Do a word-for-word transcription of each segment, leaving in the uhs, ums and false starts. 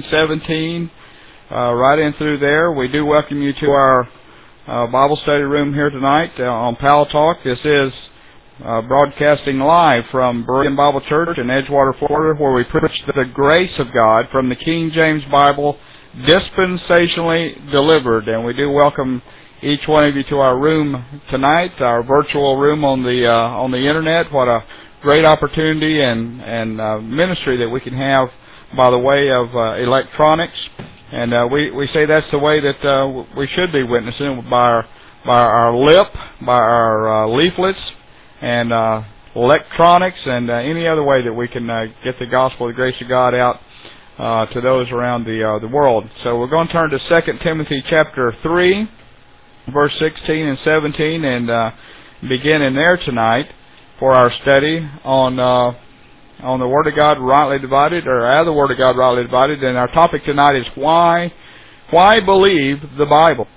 seventeen, uh, right in through there. We do welcome you to our uh, Bible study room here tonight uh, on Pal Talk. This is uh, broadcasting live from Berean Bible Church in Edgewater, Florida, where we preach the grace of God from the King James Bible, dispensationally delivered. And we do welcome each one of you to our room tonight, our virtual room on the uh, on the internet. What a great opportunity and and uh, ministry that we can have by the way of uh, electronics, and uh, we we say that's the way that uh, we should be witnessing, by our by our lip, by our uh, leaflets, and uh, electronics, and uh, any other way that we can uh, get the gospel, the grace of God out uh, to those around the uh, the world. So we're going to turn to Second Timothy chapter three. Verse sixteen and seventeen, and uh, begin in there tonight for our study on uh, on the Word of God rightly divided, or out of the Word of God rightly divided. And our topic tonight is why why believe the Bible.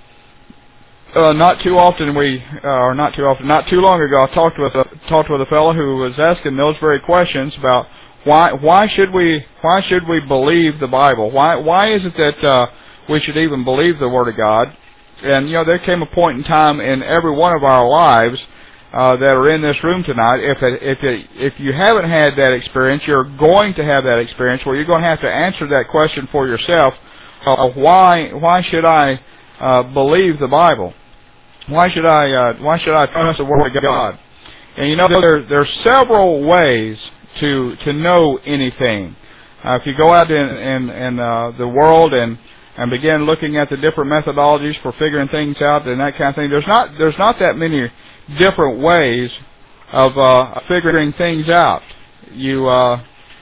Uh, not too often we, uh, or not too often, not too long ago, I talked with a talked with a fellow who was asking those very questions about why why should we why should we believe the Bible? Why why is it that uh, we should even believe the Word of God? And, you know, there came a point in time in every one of our lives uh, that are in this room tonight, if it, if it, if you haven't had that experience, you're going to have that experience where you're going to have to answer that question for yourself, uh, why why should I uh, believe the Bible? Why should I uh, why should I trust the Word of God? And, you know, there there are several ways to to know anything. Uh, if you go out in, in, in uh, the world and and begin looking at the different methodologies for figuring things out and that kind of thing, there's not there's not that many different ways of uh, figuring things out. You uh,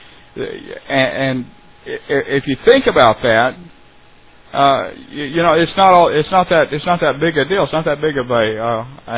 and, and if you think about that, uh, you, you know it's not all it's not that it's not that big a deal. It's not that big of a uh,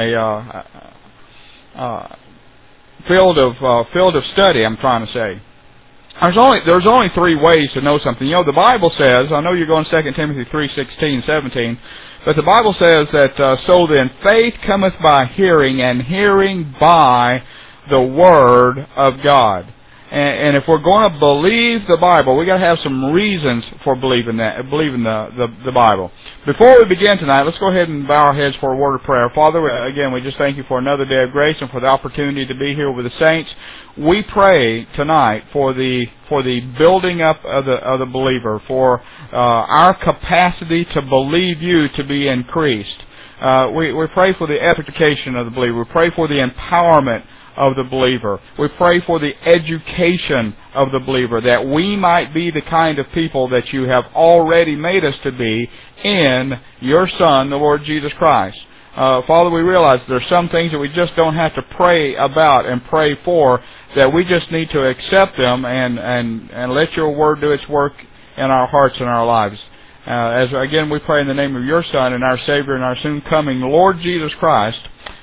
a uh, uh, field of uh, field of study. I'm trying to say. There's only there's only three ways to know something. You know, the Bible says, I know you're going Second Timothy three sixteen, seventeen, but the Bible says that uh, so then faith cometh by hearing, and hearing by the Word of God. And, and if we're going to believe the Bible, we got to have some reasons for believing that, believing the, the the Bible. Before we begin tonight, let's go ahead and bow our heads for a word of prayer. Father, again, we just thank you for another day of grace and for the opportunity to be here with the saints. We pray tonight for the for the building up of the of the believer, for uh, our capacity to believe you to be increased. Uh, we we pray for the edification of the believer. We pray for the empowerment of the believer. We pray for the education of the believer, that we might be the kind of people that you have already made us to be in your Son, the Lord Jesus Christ. Uh, Father, we realize there's some things that we just don't have to pray about and pray for, that we just need to accept them and, and, and let your Word do its work in our hearts and our lives. Uh, as again, we pray in the name of your Son and our Savior and our soon coming Lord Jesus Christ.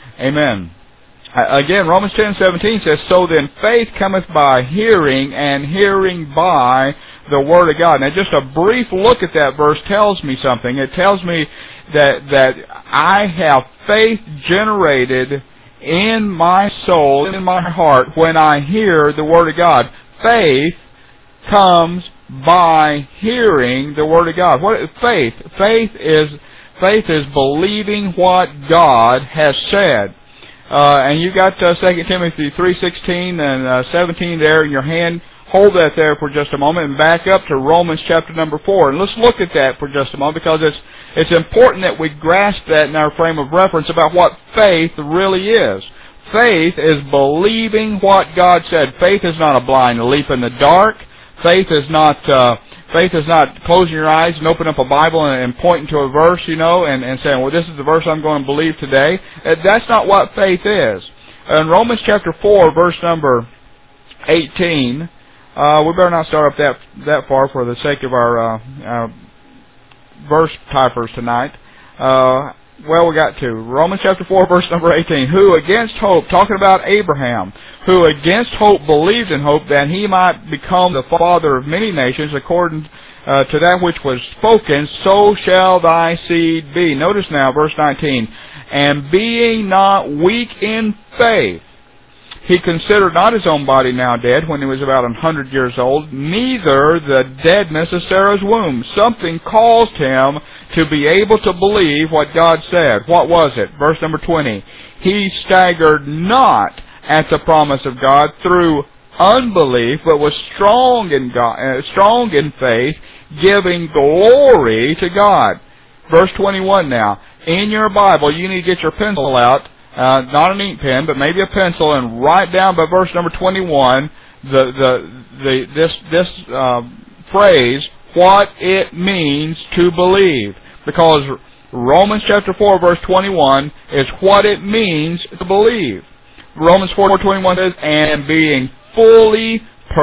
Amen. Again, Romans ten seventeen says, so then faith cometh by hearing, and hearing by the Word of God. Now, just a brief look at that verse tells me something. It tells me that that I have faith generated in my soul, in my heart, when I hear the Word of God. Faith comes by hearing the Word of God. What faith? Faith is faith is believing what God has said. Uh, and you got uh, Second Timothy three sixteen and uh, seventeen there in your hand. Hold that there for just a moment and back up to Romans chapter number four. And let's look at that for just a moment, because it's it's important that we grasp that in our frame of reference about what faith really is. Faith is believing what God said. Faith is not a blind leap in the dark. Faith is not uh, faith is not closing your eyes and opening up a Bible and, and pointing to a verse, you know, and, and saying, well, this is the verse I'm going to believe today. That's not what faith is. In Romans chapter four, verse number eighteen, uh, we better not start up that that far for the sake of our uh, uh, verse typers tonight. Uh, well, we got to Romans chapter four, verse number eighteen. Who against hope, talking about Abraham, who against hope believed in hope that he might become the father of many nations, according uh, to that which was spoken, so shall thy seed be. Notice now, verse nineteen. And being not weak in faith, He considered not his own body now dead when he was about a hundred years old, neither the deadness of Sarah's womb. Something caused him to be able to believe what God said. What was it? Verse number twenty. He staggered not at the promise of God through unbelief, but was strong in God, uh, strong in faith, giving glory to God. Verse twenty-one now. In your Bible, you need to get your pencil out, uh, not an ink pen, but maybe a pencil, and write down by verse number twenty-one the the the this this uh, phrase, what it means to believe, because Romans chapter four verse twenty-one is what it means to believe. Romans four twenty-one says, and being fully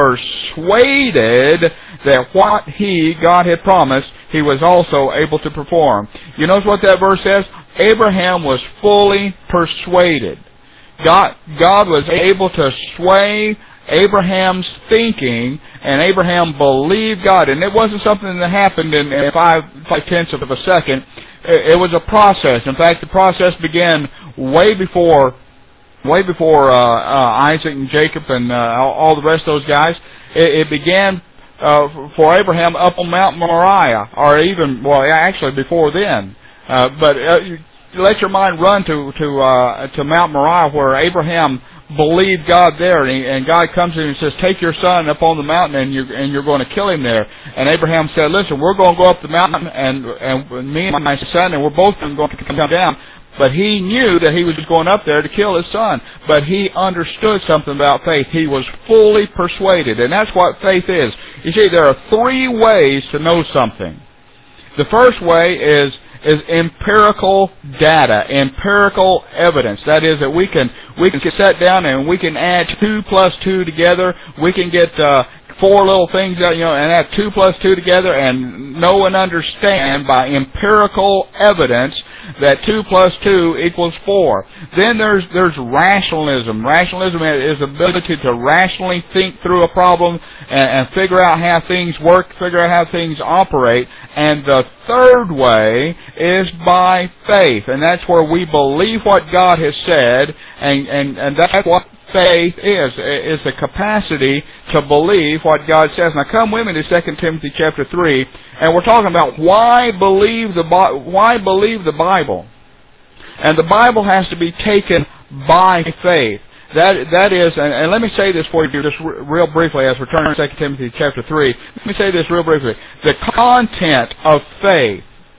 persuaded that what He, God, had promised, He was also able to perform. You notice what that verse says? Abraham was fully persuaded. God, God was able to sway Abraham's thinking, and Abraham believed God. And it wasn't something that happened in five, five tenths of a second. It was a process. In fact, the process began way before way before uh, uh, Isaac and Jacob and uh, all the rest of those guys. It, it began uh, for Abraham up on Mount Moriah, or even, well, actually before then. Uh, but uh, let your mind run to to uh, to Mount Moriah, where Abraham believed God there, and, he, and God comes to him and says, "Take your son up on the mountain, and you're and you're going to kill him there." And Abraham said, "Listen, we're going to go up the mountain, and and me and my son, and we're both going to come down." But he knew that he was going up there to kill his son. But he understood something about faith. He was fully persuaded, and that's what faith is. You see, there are three ways to know something. The first way is is empirical data, empirical evidence. That is, that we can we can sit down and we can add two plus two together. We can get uh, four little things, you know, and add two plus two together and know and understand by empirical evidence that two plus two equals four. Then there's there's rationalism. Rationalism is the ability to rationally think through a problem and, and figure out how things work, figure out how things operate. And the third way is by faith, and that's where we believe what God has said, and and, and that's what faith is, is the capacity to believe what God says. Now come with me to Second Timothy chapter three, and we're talking about why believe the why believe the Bible. And the Bible has to be taken by faith. That that is, and, and let me say this for you just r- real briefly as we're turning to Second Timothy chapter three. Let me say this real briefly. The content of faith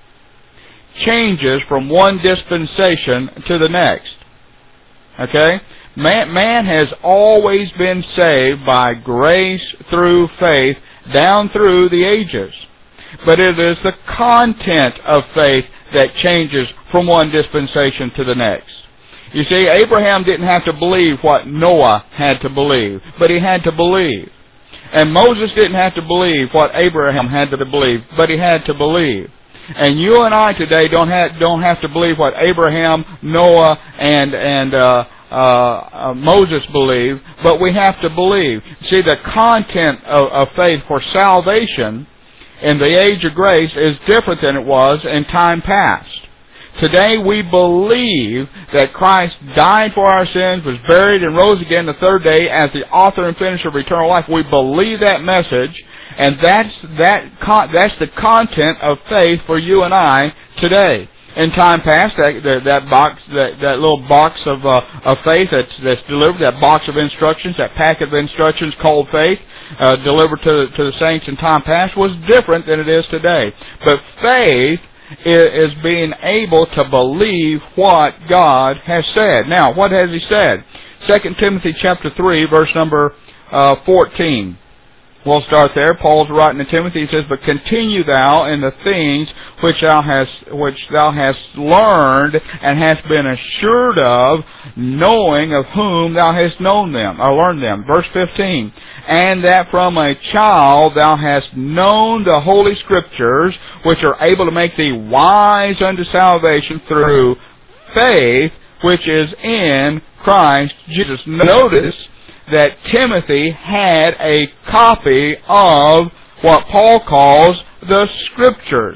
changes from one dispensation to the next. Okay? Man, man has always been saved by grace through faith down through the ages. But it is the content of faith that changes from one dispensation to the next. You see, Abraham didn't have to believe what Noah had to believe, but he had to believe. And Moses didn't have to believe what Abraham had to believe, but he had to believe. And you and I today don't have don't have to believe what Abraham, Noah, and and uh, uh, uh, Moses believed, but we have to believe. See, the content of, of faith for salvation in the age of grace is different than it was in time past. Today we believe that Christ died for our sins, was buried, and rose again the third day as the author and finisher of eternal life. We believe that message, and that's that that's the content of faith for you and I today. In time past, that that, that box, that, that little box of uh, of faith that's that's delivered, that box of instructions, that packet of instructions called faith, uh, delivered to to the saints in time past, was different than it is today. But faith is being able to believe what God has said. Now, what has He said? Second Timothy chapter three, verse number uh, fourteen. We'll start there. Paul's writing to Timothy. He says, "But continue thou in the things which thou hast which thou hast learned and hast been assured of, knowing of whom thou hast known them or learned them." Verse fifteen. "And that from a child thou hast known the Holy Scriptures, which are able to make thee wise unto salvation through faith, which is in Christ Jesus." Notice that Timothy had a copy of what Paul calls the Scriptures.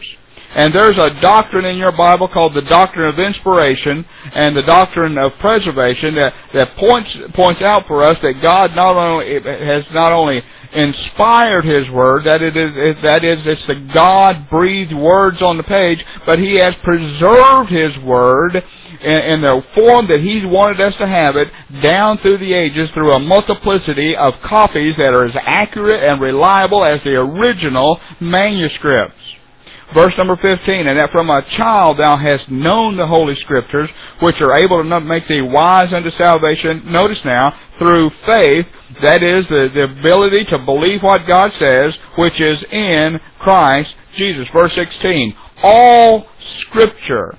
And there's a doctrine in your Bible called the doctrine of inspiration and the doctrine of preservation that, that points points out for us that God not only has not only inspired His Word, that it is that is it's the God-breathed words on the page, but He has preserved His Word in, in the form that He's wanted us to have it down through the ages through a multiplicity of copies that are as accurate and reliable as the original manuscripts. Verse number fifteen, and that from a child thou hast known the Holy Scriptures, which are able to make thee wise unto salvation, notice now, through faith, that is, the, the ability to believe what God says, which is in Christ Jesus. Verse sixteen, all Scripture,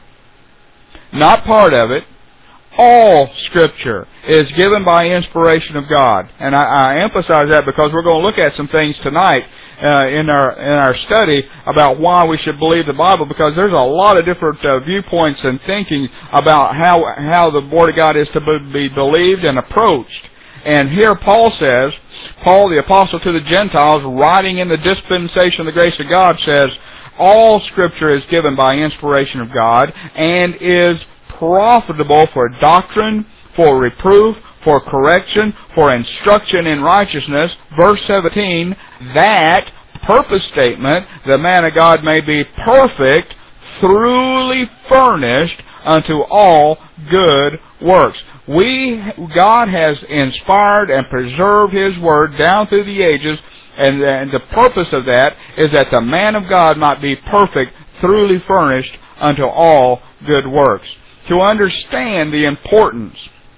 not part of it, all Scripture is given by inspiration of God. And I, I emphasize that because we're going to look at some things tonight uh, in our in our study about why we should believe the Bible, because there's a lot of different uh, viewpoints and thinking about how how the Word of God is to be believed and approached. And here Paul says, Paul the apostle to the Gentiles, writing in the dispensation of the grace of God, says, all Scripture is given by inspiration of God and is profitable for doctrine, for reproof, for correction, for instruction in righteousness. Verse seventeen, that purpose statement, the man of God may be perfect, thoroughly furnished unto all good works. We, God has inspired and preserved His Word down through the ages, and, and the purpose of that is that the man of God might be perfect, thoroughly furnished unto all good works. To understand the importance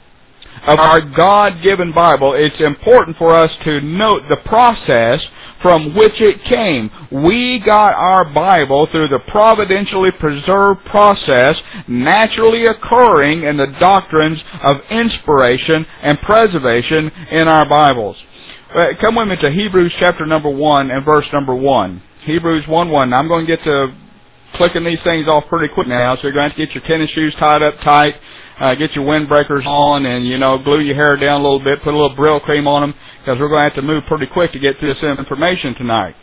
of our God-given Bible, it's important for us to note the process from which it came. We got our Bible through the providentially preserved process naturally occurring in the doctrines of inspiration and preservation in our Bibles. Uh, come with me to Hebrews chapter number one and verse number one. Hebrews one one. I'm going to get to clicking these things off pretty quick now, so you're going to have to get your tennis shoes tied up tight, uh, get your windbreakers on, and, you know, glue your hair down a little bit, put a little Brill cream on them, because we're going to have to move pretty quick to get through this information tonight.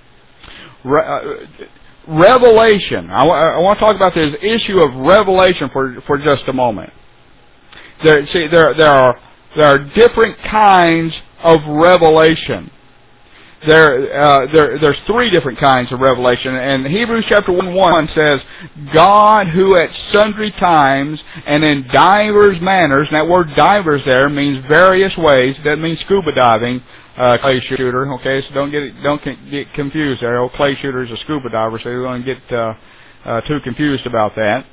Re- uh, revelation. I, w- I want to talk about this issue of revelation for for just a moment. There, see, there there are there are different kinds of revelation. There, uh, there, there's three different kinds of revelation, and Hebrews chapter one one says, God who at sundry times and in divers manners, and that word divers there means various ways. It doesn't mean scuba diving, uh, clay shooter. Okay, so don't get don't get confused there. Old clay shooter is a scuba diver, so you don't get uh, uh, too confused about that.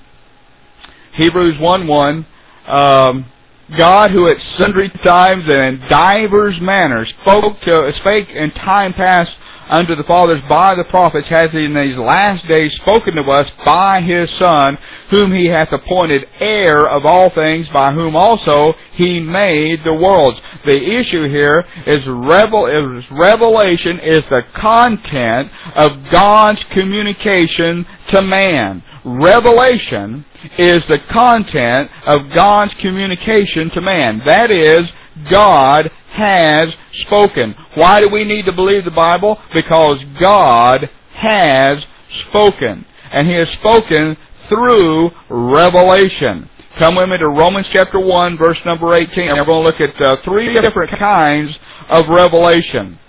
Hebrews one one. Um, God, who at sundry times and in divers manners spoke to, spake in time past unto the fathers by the prophets, has in these last days spoken to us by His Son, whom He hath appointed heir of all things, by whom also He made the worlds. The issue here is, revel, is revelation is the content of God's communication to man. Revelation is the content of God's communication to man. That is, God has spoken. Why do we need to believe the Bible? Because God has spoken. And He has spoken through revelation. Come with me to Romans chapter one, verse number eighteen. We're going to look at uh, three different kinds of revelation.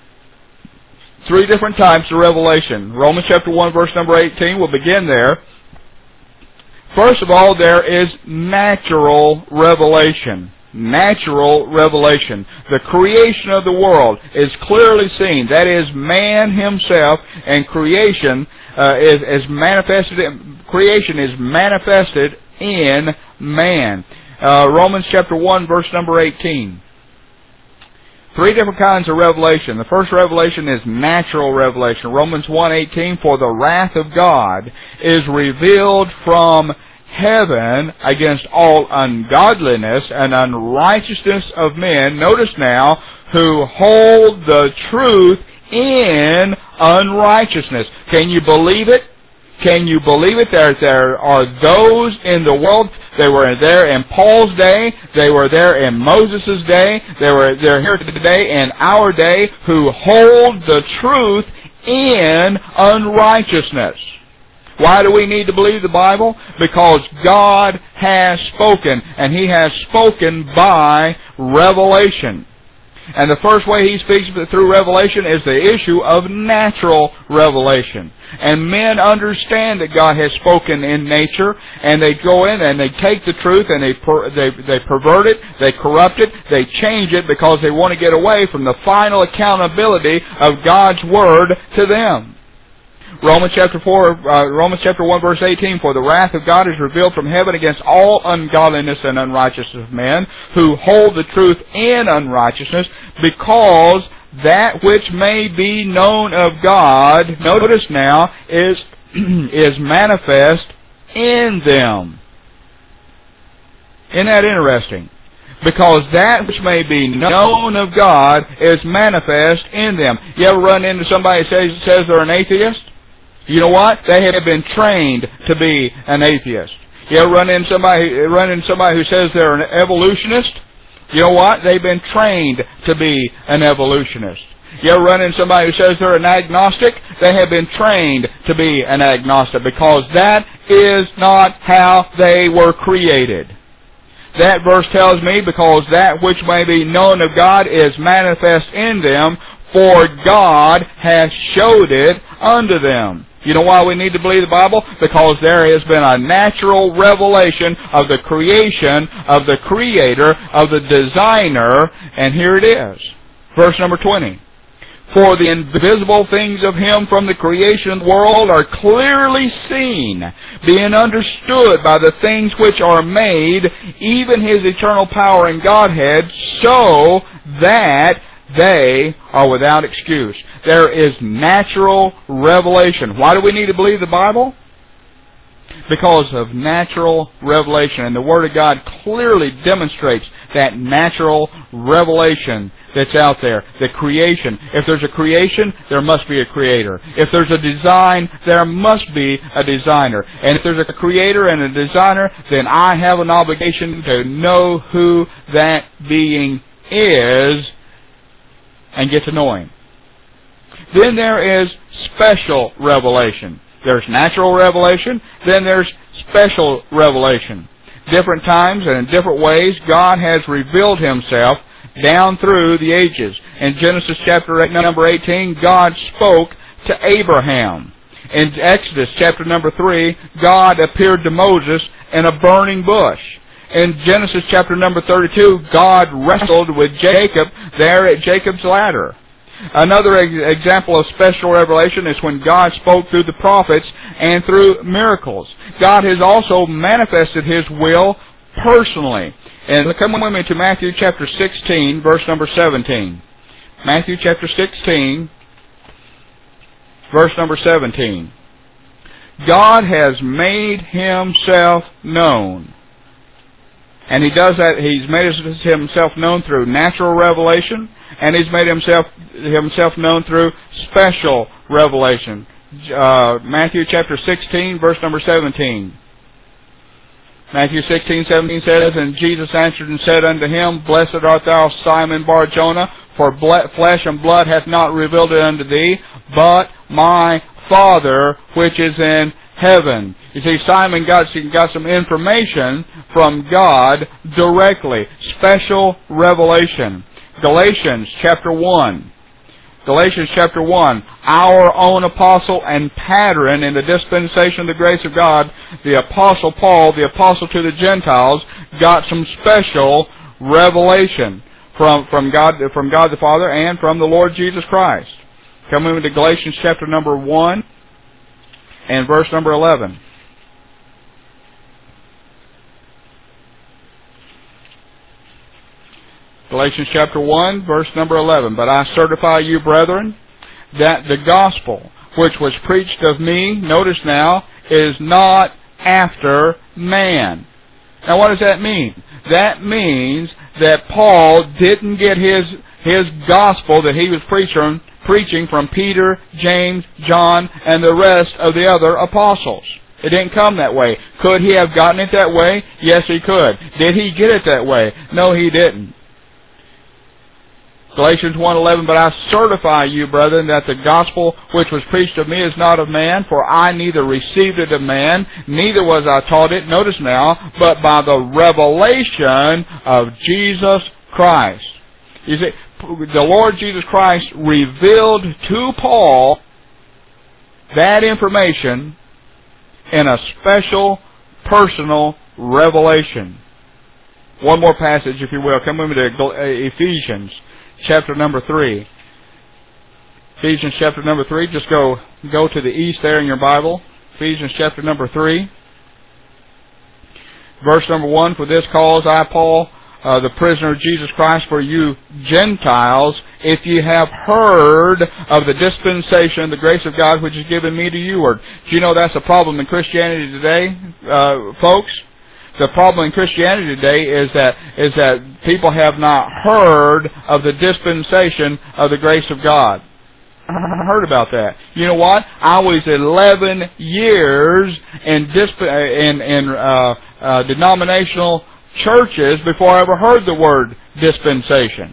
Three different types of revelation. Romans chapter one, verse number eighteen. We'll begin there. First of all, there is natural revelation. Natural revelation. The creation of the world is clearly seen. That is, man himself and creation uh, is, is manifested. Creation is manifested in man. Uh, Romans chapter one, verse number eighteen. Three different kinds of revelation. The first revelation is natural revelation. Romans one eighteen, for the wrath of God is revealed from heaven against all ungodliness and unrighteousness of men, notice now, who hold the truth in unrighteousness. Can you believe it? Can you believe it? There, there are those in the world. They were there in Paul's day. They were there in Moses' day. They were they're here today in our day who hold the truth in unrighteousness. Why do we need to believe the Bible? Because God has spoken, and He has spoken by revelation. And the first way He speaks through revelation is the issue of natural revelation. And men understand that God has spoken in nature, and they go in and they take the truth and they per, they they pervert it, they corrupt it, they change it because they want to get away from the final accountability of God's Word to them. Romans chapter four, uh, Romans chapter one, verse eighteen. For the wrath of God is revealed from heaven against all ungodliness and unrighteousness of men, who hold the truth in unrighteousness, because that which may be known of God, notice now, is is manifest in them. Isn't that interesting? Because that which may be known of God is manifest in them. You ever run into somebody who says, says they're an atheist? You know what? They have been trained to be an atheist. You ever run into somebody, run into somebody who says they're an evolutionist? You know what? They've been trained to be an evolutionist. You ever run into somebody who says they're an agnostic? They have been trained to be an agnostic, because that is not how they were created. That verse tells me, because that which may be known of God is manifest in them, for God has showed it unto them. You know why we need to believe the Bible? Because there has been a natural revelation of the creation, of the Creator, of the Designer, and here it is. Verse number twenty. For the invisible things of Him from the creation of the world are clearly seen, being understood by the things which are made, even His eternal power and Godhead, so that they are without excuse. There is natural revelation. Why do we need to believe the Bible? Because of natural revelation. And the Word of God clearly demonstrates that natural revelation that's out there. The creation. If there's a creation, there must be a creator. If there's a design, there must be a designer. And if there's a creator and a designer, then I have an obligation to know who that being is and get to know Him. Then there is special revelation. There's natural revelation, then there's special revelation. Different times and in different ways, God has revealed Himself down through the ages. In Genesis chapter eight, number eighteen, God spoke to Abraham. In Exodus chapter number three, God appeared to Moses in a burning bush. In Genesis chapter number thirty-two, God wrestled with Jacob there at Jacob's ladder. Another example of special revelation is when God spoke through the prophets and through miracles. God has also manifested His will personally. And come with me to Matthew chapter sixteen, verse number seventeen. Matthew chapter sixteen, verse number seventeen. God has made Himself known. And He does that, He's made Himself known through natural revelation, and He's made Himself Himself known through special revelation. Uh, Matthew chapter sixteen, verse number seventeen. Matthew sixteen, seventeen says, And Jesus answered and said unto him, Blessed art thou, Simon Bar-Jonah, for ble- flesh and blood hath not revealed it unto thee, but my Father which is in heaven. You see, Simon got, got some information from God directly. Special revelation. Galatians chapter one. Galatians chapter one. Our own apostle and pattern in the dispensation of the grace of God, the Apostle Paul, the apostle to the Gentiles, got some special revelation from, from God, from God the Father and from the Lord Jesus Christ. Coming to Galatians chapter number one and verse number eleven. Galatians chapter one, verse number eleven. But I certify you, brethren, that the gospel which was preached of me, notice now, is not after man. Now what does that mean? That means that Paul didn't get his his gospel that he was preaching, preaching from Peter, James, John, and the rest of the other apostles. It didn't come that way. Could he have gotten it that way? Yes, he could. Did he get it that way? No, he didn't. Galatians one eleven, but I certify you, brethren, that the gospel which was preached of me is not of man, for I neither received it of man, neither was I taught it, notice now, but by the revelation of Jesus Christ. You see, the Lord Jesus Christ revealed to Paul that information in a special, personal revelation. One more passage, if you will. Come with me to Ephesians chapter number three. Ephesians chapter number three. Just go go to the east there in your Bible. Ephesians chapter number three. Verse number one, for this cause I, Paul, uh, the prisoner of Jesus Christ, for you Gentiles, if ye have heard of the dispensation of the grace of God which is given me to youward. Do you know that's a problem in Christianity today, uh, folks? The problem in Christianity today is that is that people have not heard of the dispensation of the grace of God. I heard about that. You know what? I was eleven years in disp- in, in uh, uh, denominational churches before I ever heard the word dispensation.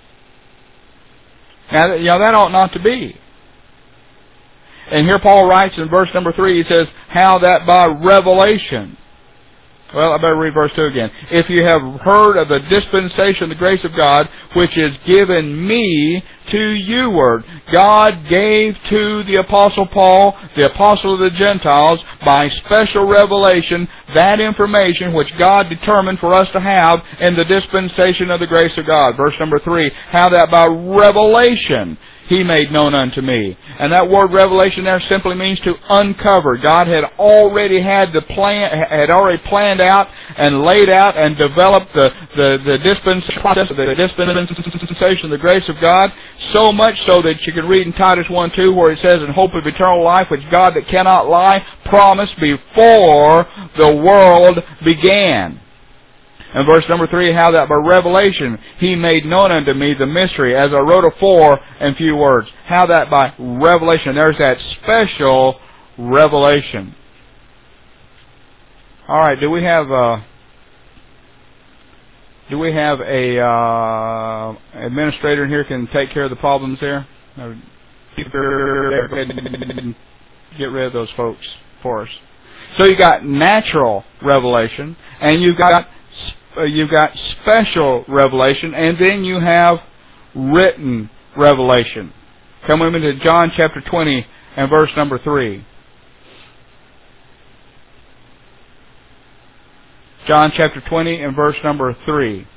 Now, you know, that ought not to be. And here Paul writes in verse number three, he says, how that by revelation. Well, I better read verse two again. If you have heard of the dispensation of the grace of God, which is given me to youward. God gave to the Apostle Paul, the Apostle of the Gentiles, by special revelation, that information which God determined for us to have in the dispensation of the grace of God. Verse number three, how that by revelation He made known unto me. And that word revelation there simply means to uncover. God had already had the plan, had already planned out and laid out and developed the, the, the dispensation process, the dispensation of the grace of God, so much so that you can read in Titus one two where it says, in hope of eternal life, which God that cannot lie promised before the world began. And verse number three, how that by revelation He made known unto me the mystery, as I wrote afore in few words. How that by revelation, there's that special revelation. All right, do we have uh, do we have a uh, administrator here can take care of the problems there? Get rid of those folks for us. So you got natural revelation, and you've got You've got special revelation, and then you have written revelation. Come with me to John chapter twenty and verse number three. John chapter twenty and verse number three.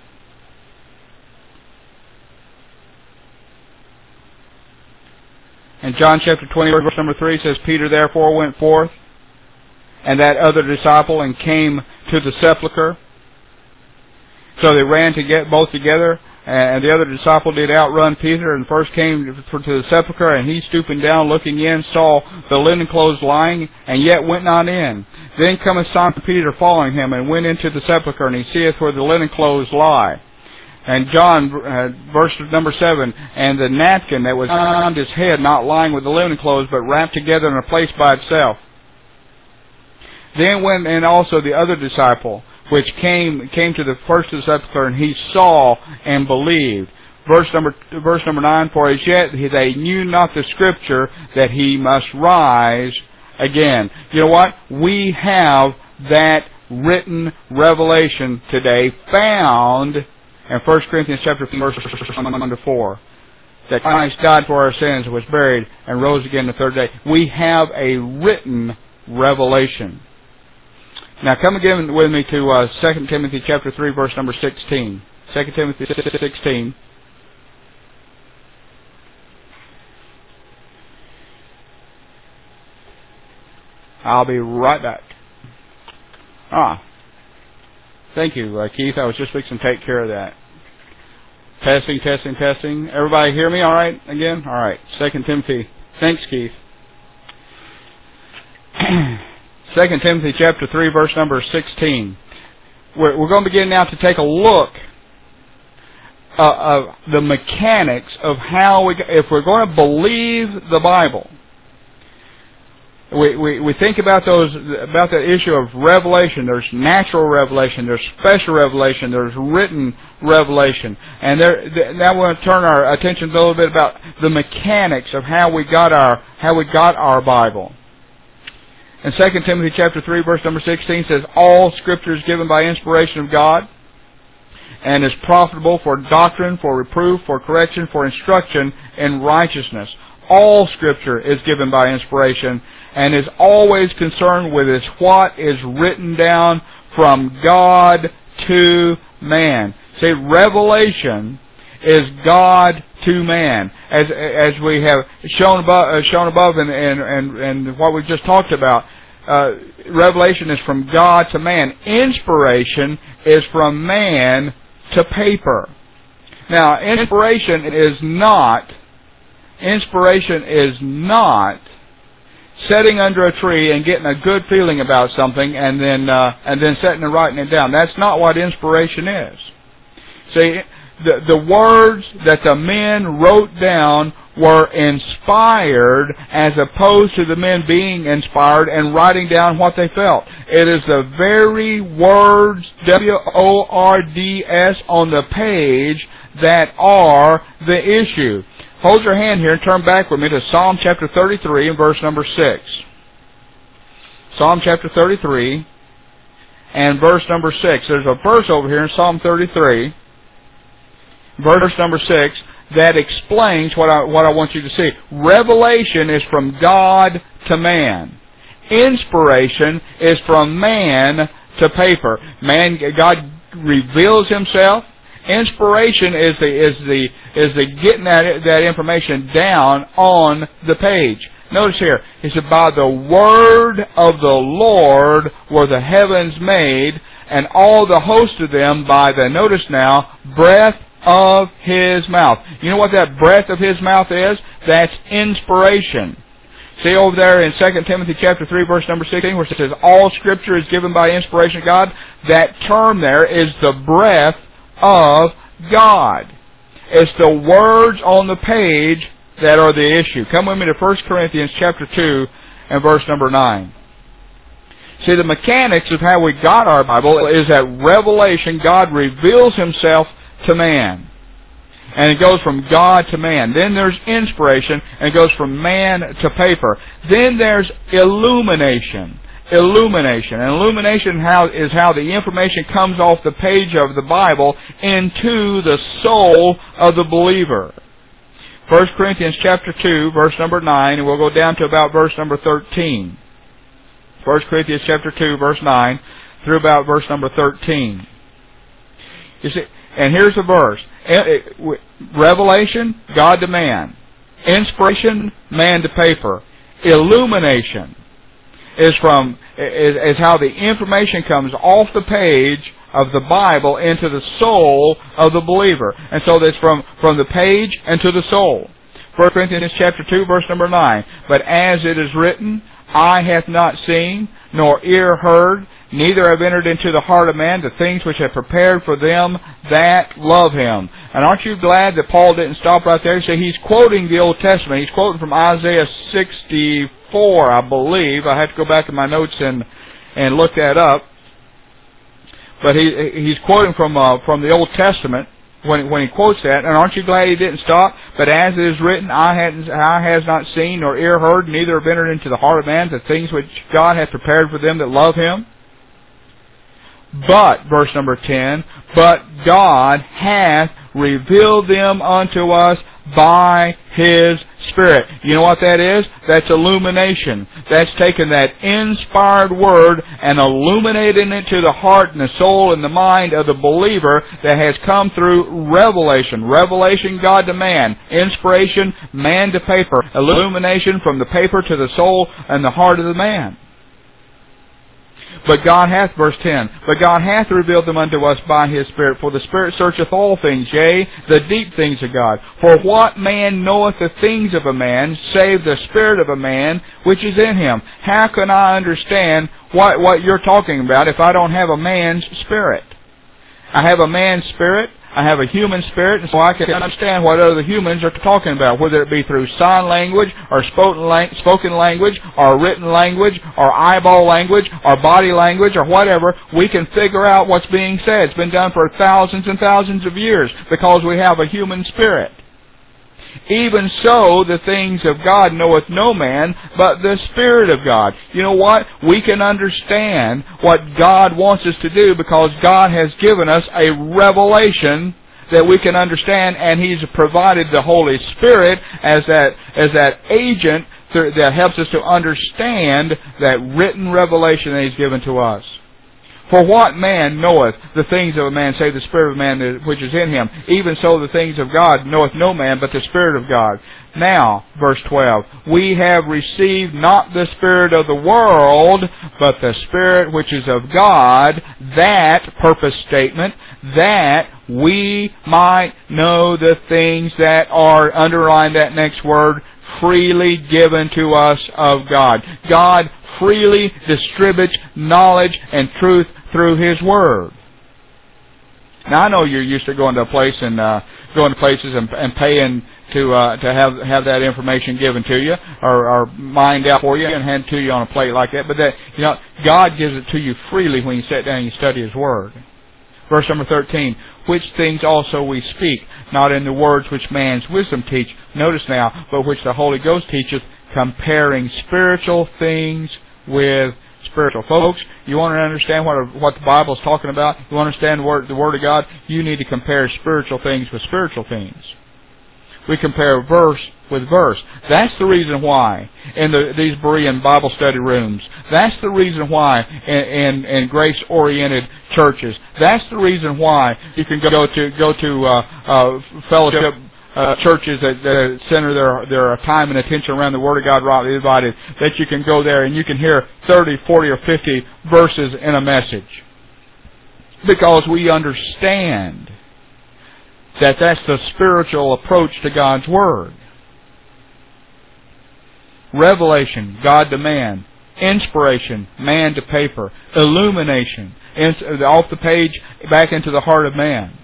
And John chapter twenty verse number three says, Peter therefore went forth, and that other disciple, and came to the sepulchre. So they ran to get both together, and the other disciple did outrun Peter, and first came to the sepulchre, and he stooping down, looking in, saw the linen clothes lying, and yet went not in. Then cometh Simon Peter following him, and went into the sepulchre, and he seeth where the linen clothes lie. And John, uh, verse number seven, and the napkin that was around his head, not lying with the linen clothes, but wrapped together in a place by itself. Then went in also the other disciple, which came came to the first of the sepulchre, and he saw and believed. Verse number verse number nine, for as yet they knew not the Scripture that he must rise again. You know what? We have that written revelation today found in First Corinthians chapter four, verse one to four. That Christ died for our sins, was buried, and rose again the third day. We have a written revelation. Now come again with me to uh, Second Timothy chapter three, verse number sixteen. Second Timothy sixteen. I'll be right back. Ah. Thank you, uh, Keith. I was just fixing to take care of that. Testing, testing, testing. Everybody hear me all right again? All right. Second Timothy. Thanks, Keith. Second Timothy chapter three, verse number sixteen. We're, we're going to begin now to take a look uh, of the mechanics of how we, if we're going to believe the Bible, we, we, we think about those about the issue of revelation. There's natural revelation, there's special revelation, there's written revelation. And there, now we want to turn our attention a little bit about the mechanics of how we got our how we got our Bible. In Second Timothy chapter three, verse number sixteen says, all Scripture is given by inspiration of God, and is profitable for doctrine, for reproof, for correction, for instruction in righteousness. All Scripture is given by inspiration, and is always concerned with is what is written down from God to man. See, revelation is God to man, as as we have shown above, uh, shown above, and and and and what we just talked about. Uh, revelation is from God to man. Inspiration is from man to paper. Now, inspiration is not inspiration is not sitting under a tree and getting a good feeling about something and then uh, and then sitting and writing it down. That's not what inspiration is. See, the the words that the men wrote down were inspired as opposed to the men being inspired and writing down what they felt. It is the very words, W O R D S, on the page that are the issue. Hold your hand here and turn back with me to Psalm chapter thirty-three and verse number six. Psalm chapter thirty-three and verse number six. There's a verse over here in Psalm thirty-three, verse number six, that explains what I, what I want you to see. Revelation is from God to man. Inspiration is from man to paper. Man, God reveals Himself. Inspiration is the is the is the getting that that information down on the page. Notice here, he said, "By the word of the Lord were the heavens made, and all the host of them by the," notice now, "breath of His mouth." You know what that breath of His mouth is? That's inspiration. See over there in Second Timothy chapter three, verse number sixteen, where it says, all Scripture is given by inspiration of God. That term there is the breath of God. It's the words on the page that are the issue. Come with me to First Corinthians chapter two and verse number nine. See, the mechanics of how we got our Bible is that revelation, God reveals Himself to man. And it goes from God to man. Then there's inspiration, and it goes from man to paper. Then there's illumination. Illumination. And illumination how, is how the information comes off the page of the Bible into the soul of the believer. First Corinthians chapter two, verse number nine, and we'll go down to about verse number thirteen. First Corinthians chapter two, verse nine, through about verse number thirteen. You see, and here's the verse. Revelation, God to man. Inspiration, man to paper. Illumination is from is, is how the information comes off the page of the Bible into the soul of the believer. And so that's from, from the page into the soul. First Corinthians chapter two, verse number nine. But as it is written, eye hath not seen, nor ear heard, neither have entered into the heart of man the things which have prepared for them that love Him. And aren't you glad that Paul didn't stop right there? See, he's quoting the Old Testament. He's quoting from Isaiah sixty-four, I believe. I have to go back in my notes and and look that up. But he he's quoting from uh, from the Old Testament when when he quotes that. And aren't you glad he didn't stop? But as it is written, eye hadn't, eye has not seen, nor ear heard, neither have entered into the heart of man the things which God hath prepared for them that love Him. But, verse number ten, but God hath revealed them unto us by His Spirit. You know what that is? That's illumination. That's taking that inspired word and illuminating it to the heart and the soul and the mind of the believer that has come through revelation. Revelation, God to man. Inspiration, man to paper. Illumination from the paper to the soul and the heart of the man. But God hath, verse ten, but God hath revealed them unto us by His Spirit. For the Spirit searcheth all things, yea, the deep things of God. For what man knoweth the things of a man, save the spirit of a man which is in him? How can I understand what, what you're talking about if I don't have a man's spirit? I have a man's spirit, I have a human spirit, and so I can understand what other humans are talking about, whether it be through sign language, or spoken language, or written language, or eyeball language, or body language, or whatever. We can figure out what's being said. It's been done for thousands and thousands of years because we have a human spirit. Even so, the things of God knoweth no man, but the Spirit of God. You know what? We can understand what God wants us to do because God has given us a revelation that we can understand, and He's provided the Holy Spirit as that as that agent that helps us to understand that written revelation that He's given to us. For what man knoweth the things of a man, save the Spirit of man which is in him? Even so the things of God knoweth no man, but the Spirit of God. Now, verse twelve, we have received not the spirit of the world, but the Spirit which is of God, that, purpose statement, that we might know the things that are, underline that next word, freely given to us of God. God freely distributes knowledge and truth through His Word. Now I know you're used to going to a place and uh, going to places and, and paying to uh, to have have that information given to you or, or mined out for you and handed to you on a plate like that. But that you know God gives it to you freely when you sit down and you study His Word. Verse number thirteen, which things also we speak, not in the words which man's wisdom teach. Notice now, but which the Holy Ghost teacheth, comparing spiritual things with spiritual. Folks, you want to understand what what the Bible is talking about? You want to understand the Word, the Word of God? You need to compare spiritual things with spiritual things. We compare verse with verse. That's the reason why in the, these Berean Bible study rooms. That's the reason why in, in, in grace-oriented churches. That's the reason why you can go to go to uh, uh, fellowship uh, churches that, that center their their time and attention around the Word of God rightly divided. That you can go there and you can hear thirty, forty, or fifty verses in a message because we understand that that's the spiritual approach to God's Word. Revelation, God to man. Inspiration, man to paper. Illumination, off the page, back into the heart of man.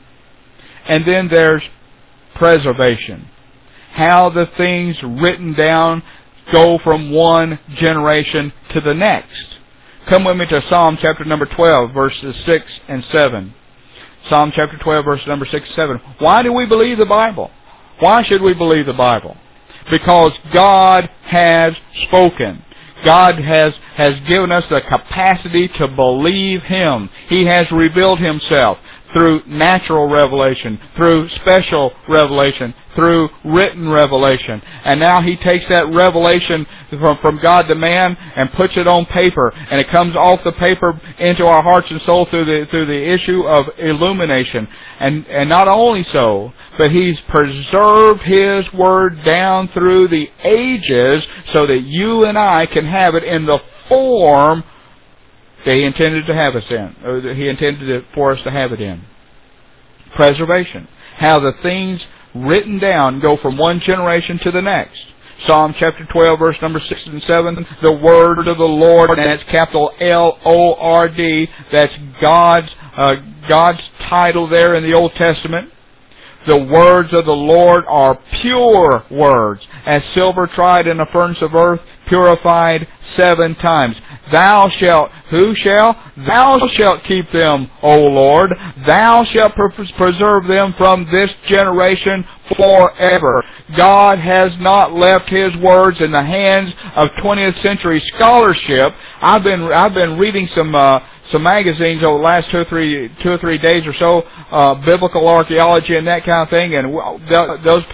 And then there's preservation. How the things written down go from one generation to the next. Come with me to Psalm chapter number twelve, verses six and seven. Psalm chapter twelve, verse number six and seven. Why do we believe the Bible? Why should we believe the Bible? Because God has spoken. God has, has given us the capacity to believe Him. He has revealed Himself through natural revelation, through special revelation, through written revelation. And now He takes that revelation from, from God to man and puts it on paper. And it comes off the paper into our hearts and soul through the through the issue of illumination. And, and not only so, but He's preserved His Word down through the ages so that you and I can have it in the form that He intended to have us in, or that He intended it for us to have it in. Preservation. How the things written down go from one generation to the next. Psalm chapter twelve, verse number six and seven, the Word of the Lord, and that's capital L O R D, that's God's, uh, God's title there in the Old Testament. The words of the Lord are pure words, as silver tried in a furnace of earth, purified seven times. Thou shalt, who shall? Thou shalt keep them, O Lord. Thou shalt preserve them from this generation forever. God has not left His words in the hands of twentieth century scholarship. I've been I've been reading some uh, some magazines over the last two or three two or three days or so, uh, biblical archaeology and that kind of thing, and those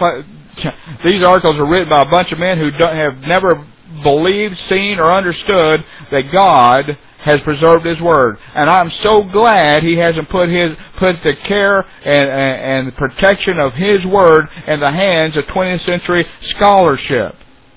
these articles are written by a bunch of men who don't, have never believed, seen, or understood that God has preserved His Word. And I'm so glad He hasn't put His put the care and, and, and the protection of His Word in the hands of twentieth century scholarship.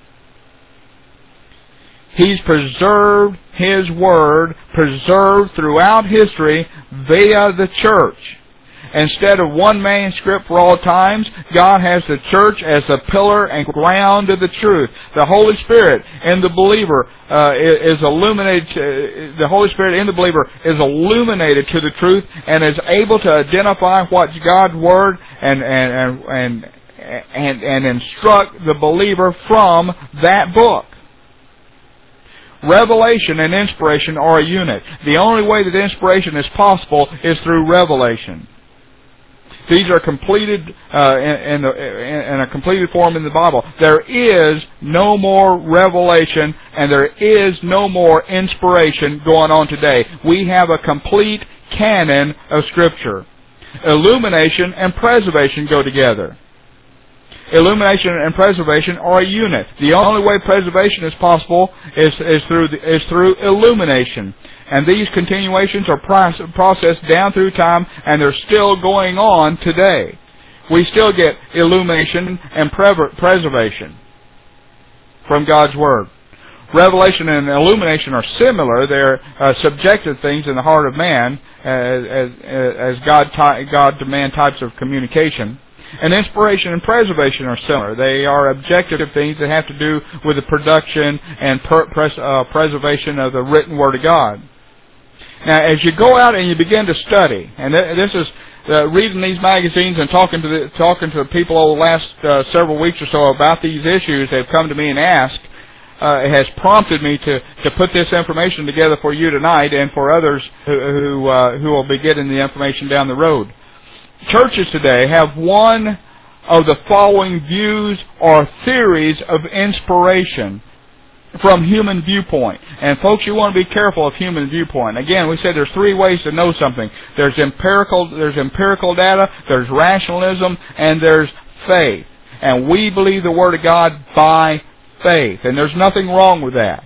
He's preserved His Word, preserved throughout history via the church. Instead of one manuscript for all times, God has the church as the pillar and ground of the truth. The Holy Spirit in the believer uh, is illuminated. To, the Holy Spirit in the believer is illuminated to the truth and is able to identify what's God's word and and and and and, and instruct the believer from that book. Revelation and inspiration are a unit. The only way that inspiration is possible is through revelation. These are completed uh, in, in, the, in a completed form in the Bible. There is no more revelation and there is no more inspiration going on today. We have a complete canon of Scripture. Illumination and preservation go together. Illumination and preservation are a unit. The only way preservation is possible is, is, through, the, is through illumination. And these continuations are processed down through time, and they're still going on today. We still get illumination and preservation from God's Word. Revelation and illumination are similar. They're uh, subjective things in the heart of man, as, as, as God, God demand types of communication. And inspiration and preservation are similar. They are objective things that have to do with the production and per, pres, uh, preservation of the written Word of God. Now, as you go out and you begin to study, and this is uh, reading these magazines and talking to the, talking to people over the last uh, several weeks or so about these issues, they've come to me and asked, uh, it has prompted me to, to put this information together for you tonight and for others who who, uh, who will be getting the information down the road. Churches today have one of the following views or theories of inspiration from human viewpoint. And folks, you want to be careful of human viewpoint. Again, we said there's three ways to know something. There's empirical, there's empirical data, there's rationalism, and there's faith. And we believe the Word of God by faith. And there's nothing wrong with that.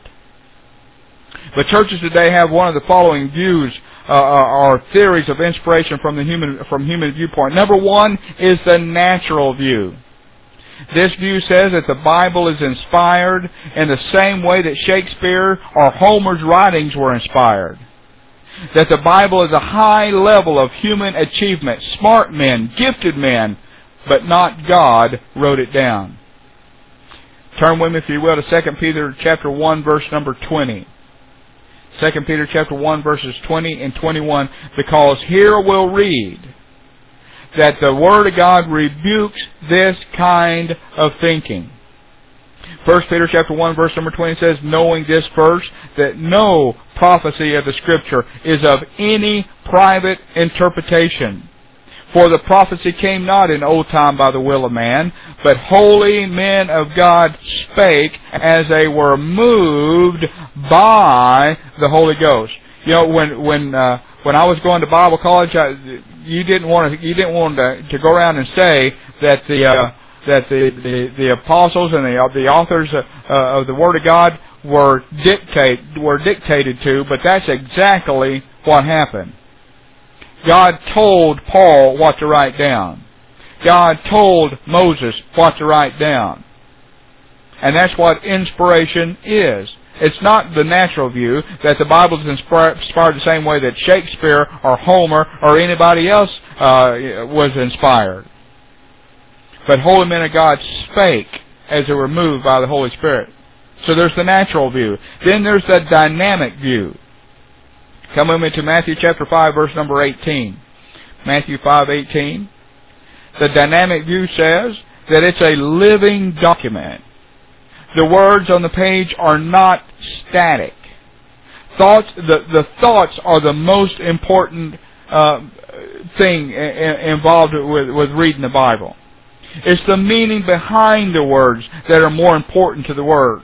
But churches today have one of the following views uh, or theories of inspiration from the human from human viewpoint. Number one is the natural view. This view says that the Bible is inspired in the same way that Shakespeare or Homer's writings were inspired. That the Bible is a high level of human achievement. Smart men, gifted men, but not God wrote it down. Turn with me, if you will, to Second Peter chapter one, verse number twenty. Second Peter chapter one, verses twenty and twenty-one, because here we'll read that the Word of God rebukes this kind of thinking. First Peter chapter one, verse number twenty says, knowing this first, that no prophecy of the Scripture is of any private interpretation. For the prophecy came not in old time by the will of man, but holy men of God spake as they were moved by the Holy Ghost. You know, when when uh, when I was going to Bible college, I, you didn't want to you didn't want to, to go around and say that the uh, that the, the the apostles and the the authors uh, of the Word of God were dictate were dictated to, but that's exactly what happened. God told Paul what to write down. God told Moses what to write down. And that's what inspiration is. It's not the natural view that the Bible is inspired, inspired the same way that Shakespeare or Homer or anybody else uh, was inspired. But holy men of God spake as they were moved by the Holy Spirit. So there's the natural view. Then there's the dynamic view. Come with me to Matthew chapter five, verse number eighteen. Matthew five, eighteen. The dynamic view says that it's a living document. The words on the page are not static. Thoughts, the, the thoughts are the most important uh, thing involved with, with reading the Bible. It's the meaning behind the words that are more important to the words.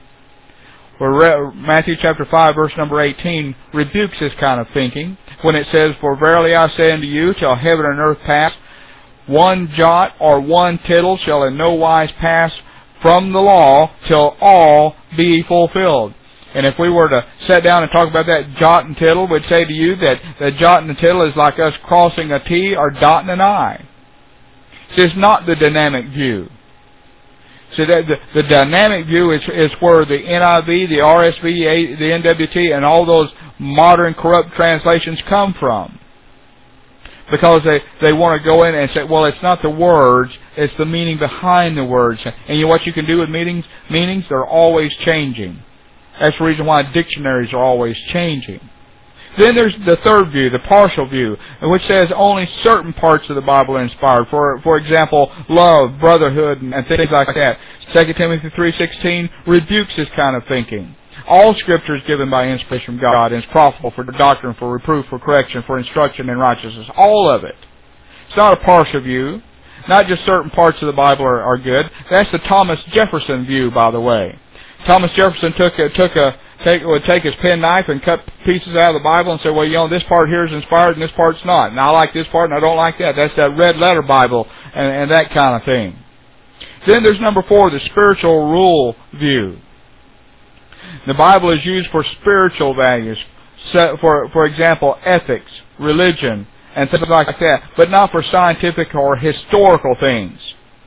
Where Matthew chapter five, verse number eighteen rebukes this kind of thinking when it says, for verily I say unto you, till heaven and earth pass, one jot or one tittle shall in no wise pass from the law till all be fulfilled. And if we were to sit down and talk about that jot and tittle, we'd say to you that the jot and the tittle is like us crossing a T or dotting an I. This is not the dynamic view. So that the, the dynamic view is, is where the N I V, the R S V, the N W T, and all those modern corrupt translations come from. because they, they want to go in and say, well, it's not the words, it's the meaning behind the words. And you know what you can do with meanings? Meanings, they're always changing. That's the reason why dictionaries are always changing. Then there's the third view, the partial view, which says only certain parts of the Bible are inspired. For for example, love, brotherhood, and things like that. Second Timothy three sixteen rebukes this kind of thinking. All Scripture is given by inspiration from God and is profitable for doctrine, for reproof, for correction, for instruction in righteousness. All of it. It's not a partial view. Not just certain parts of the Bible are, are good. That's the Thomas Jefferson view, by the way. Thomas Jefferson took a, took a take, would take his penknife and cut pieces out of the Bible and say, well, you know, this part here is inspired and this part's not. And I like this part and I don't like that. That's that red letter Bible and, and that kind of thing. Then there's number four, the spiritual rule view. The Bible is used for spiritual values, for for example, ethics, religion, and things like that, but not for scientific or historical things.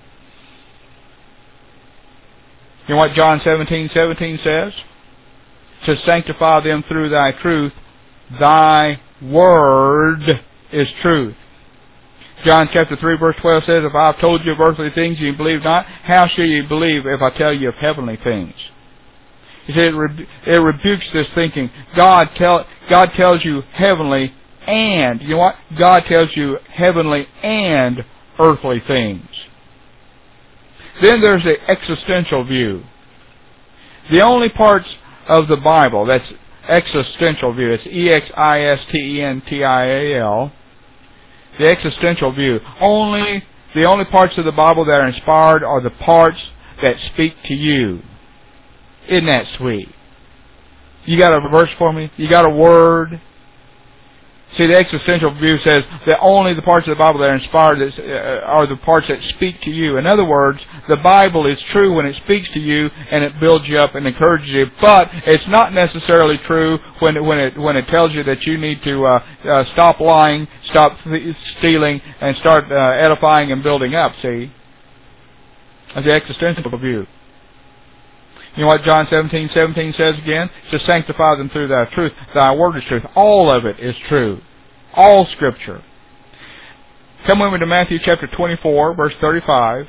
You know what John seventeen seventeen says? To sanctify them through thy truth, thy word is truth. John chapter three verse twelve says, if I have told you of earthly things you believe not, how shall you believe if I tell you of heavenly things? He said it, rebu- it rebukes this thinking. God tell God tells you heavenly and, you know what? God tells you heavenly and earthly things. Then there's the existential view. The only parts of the Bible, that's existential view, it's E X I S T E N T I A L, the existential view. Only the only parts of the Bible that are inspired are the parts that speak to you. Isn't that sweet? You got a verse for me? You got a word? See, the existential view says that only the parts of the Bible that are inspired are the parts that speak to you. In other words, the Bible is true when it speaks to you and it builds you up and encourages you, but it's not necessarily true when it, when it when it tells you that you need to uh, uh, stop lying, stop stealing, and start uh, edifying and building up. See, that's the existential view. You know what John seventeen seventeen says again? To sanctify them through thy truth. Thy word is truth. All of it is true. All Scripture. Come with me to Matthew chapter twenty-four, verse thirty-five.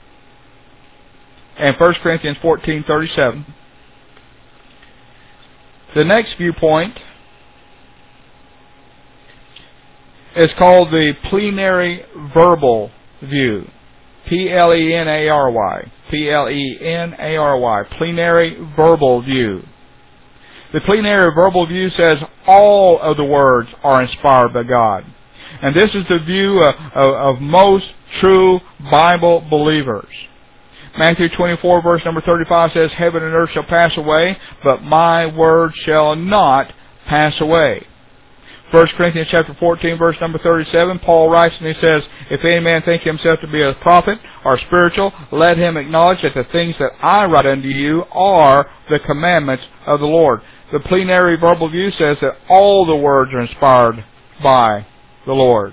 And First Corinthians fourteen thirty-seven. The next viewpoint is called the plenary verbal view. P L E N A R Y. P L E N A R Y. Plenary verbal view. The plenary verbal view says all of the words are inspired by God. And this is the view of, of, of most true Bible believers. Matthew twenty-four verse number thirty-five says, heaven and earth shall pass away, but my word shall not pass away. First Corinthians chapter fourteen, verse number thirty-seven, Paul writes and he says, if any man think himself to be a prophet or spiritual, let him acknowledge that the things that I write unto you are the commandments of the Lord. The plenary verbal view says that all the words are inspired by the Lord.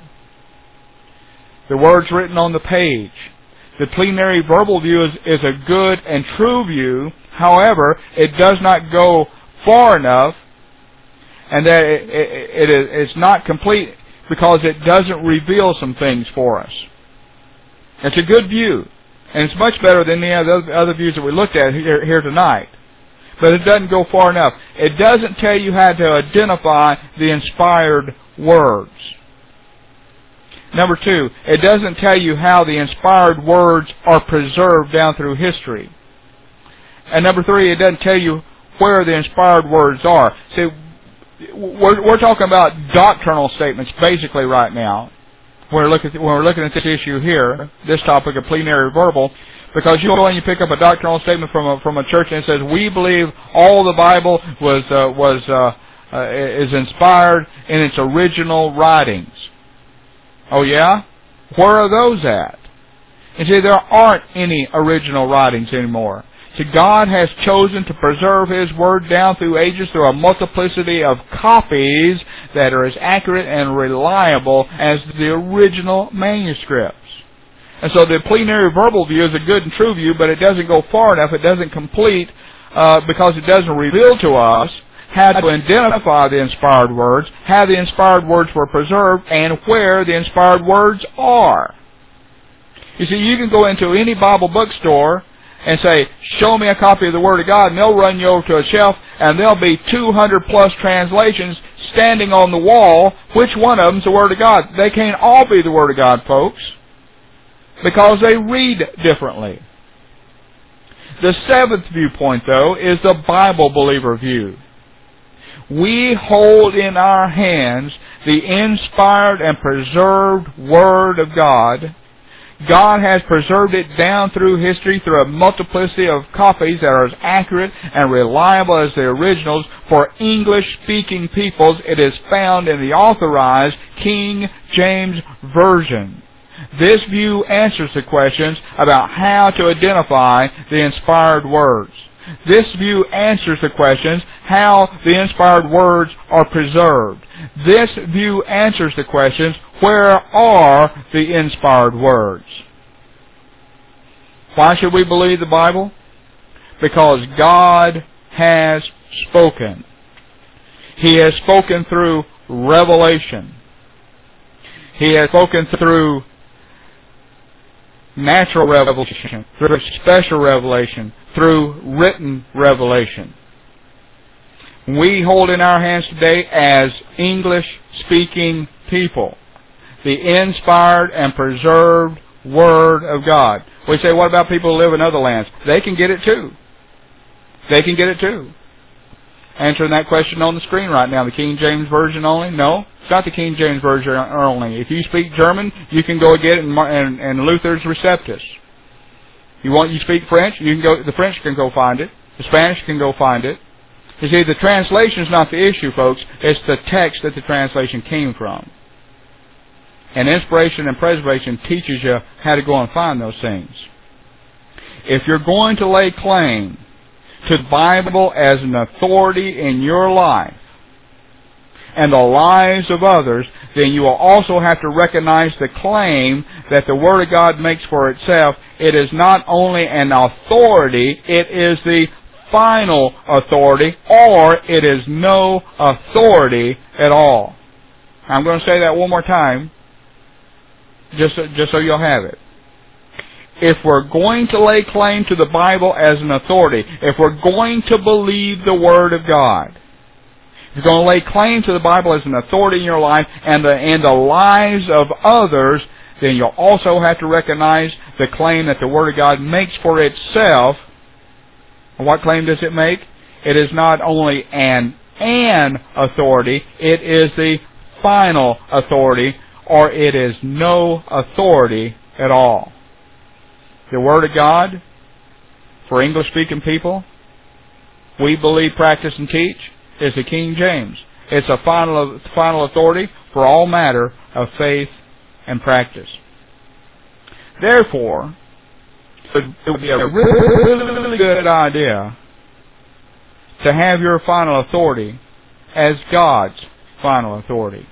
The words written on the page. The plenary verbal view is, is a good and true view. However, it does not go far enough, and that it, it, it is it's not complete because it doesn't reveal some things for us. It's a good view, and it's much better than the other, other views that we looked at here, here tonight. But it doesn't go far enough. It doesn't tell you how to identify the inspired words. Number two, it doesn't tell you how the inspired words are preserved down through history. And number three, it doesn't tell you where the inspired words are. See, we're, we're talking about doctrinal statements basically right now. When we're looking at, when we're looking at this issue here, this topic of plenary verbal, because you go and you pick up a doctrinal statement from a, from a church and it says, we believe all the Bible was uh, was uh, uh, is inspired in its original writings. Oh yeah? Where are those at? And see, there aren't any original writings anymore. See, God has chosen to preserve His Word down through ages through a multiplicity of copies that are as accurate and reliable as the original manuscripts. And so the plenary verbal view is a good and true view, but it doesn't go far enough. It doesn't complete uh, because it doesn't reveal to us how to identify the inspired words, how the inspired words were preserved, and where the inspired words are. You see, you can go into any Bible bookstore and say, show me a copy of the Word of God, and they'll run you over to a shelf, and there'll be two hundred plus translations standing on the wall. Which one of them's the Word of God? They can't all be the Word of God, folks, because they read differently. The seventh viewpoint, though, is the Bible believer view. We hold in our hands the inspired and preserved Word of God. God has preserved it down through history through a multiplicity of copies that are as accurate and reliable as the originals. For English-speaking peoples, it is found in the authorized King James Version. This view answers the questions about how to identify the inspired words. This view answers the questions how the inspired words are preserved. This view answers the questions, where are the inspired words? Why should we believe the Bible? Because God has spoken. He has spoken through revelation. He has spoken through natural revelation, through special revelation, through written revelation. We hold in our hands today, as English-speaking people, the inspired and preserved Word of God. We say, what about people who live in other lands? They can get it too. They can get it too. Answering that question on the screen right now. The King James Version only? No, it's not the King James Version only. If you speak German, you can go get it in, in, in Luther's Receptus. You want you speak French? You can go. The French can go find it. The Spanish can go find it. You see, the translation is not the issue, folks. It's the text that the translation came from. And inspiration and preservation teaches you how to go and find those things. If you're going to lay claim to the Bible as an authority in your life and the lives of others, then you will also have to recognize the claim that the Word of God makes for itself. It is not only an authority, it is the final authority, or it is no authority at all. I'm going to say that one more time, just so, just so you'll have it. If we're going to lay claim to the Bible as an authority, if we're going to believe the Word of God, if you're going to lay claim to the Bible as an authority in your life and the, and the lives of others, then you'll also have to recognize the claim that the Word of God makes for itself. And what claim does it make? It is not only an an authority, it is the final authority, or it is no authority at all. The Word of God, for English-speaking people, we believe, practice, and teach, is the King James. It's a final, final authority for all matter of faith and practice. Therefore, it would be a really good idea to have your final authority as God's final authority.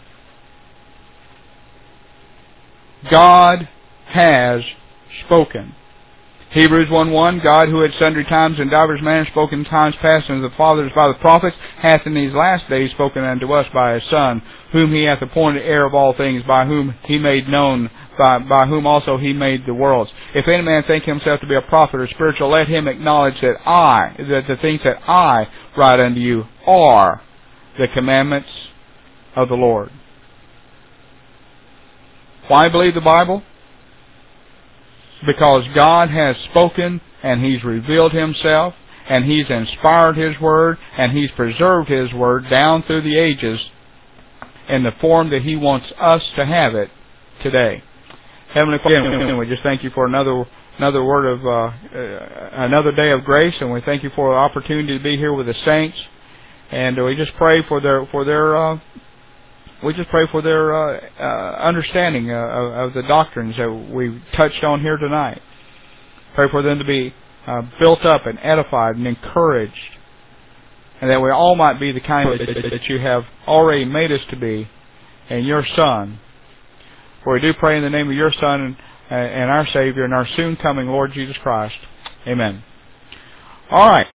God has spoken. Hebrews one one, God, who at sundry times and divers manners spoken in times past unto the fathers by the prophets, hath in these last days spoken unto us by His Son, whom He hath appointed heir of all things, by whom He made known, by, by whom also He made the worlds. If any man think himself to be a prophet or spiritual, let him acknowledge that I, that the things that I write unto you are the commandments of the Lord. Why believe the Bible? Because God has spoken, and He's revealed Himself, and He's inspired His Word, and He's preserved His Word down through the ages in the form that He wants us to have it today. Heavenly Father, we just thank You for another another word of uh, uh, another day of grace, and we thank You for the opportunity to be here with the saints, and we just pray for their for their. Uh, We just pray for their uh, uh, understanding uh, of, of the doctrines that we touched on here tonight. Pray for them to be uh, built up and edified and encouraged, and that we all might be the kind that, that You have already made us to be in Your Son. For we do pray in the name of Your Son and, uh, and our Savior and our soon coming Lord Jesus Christ. Amen. All right.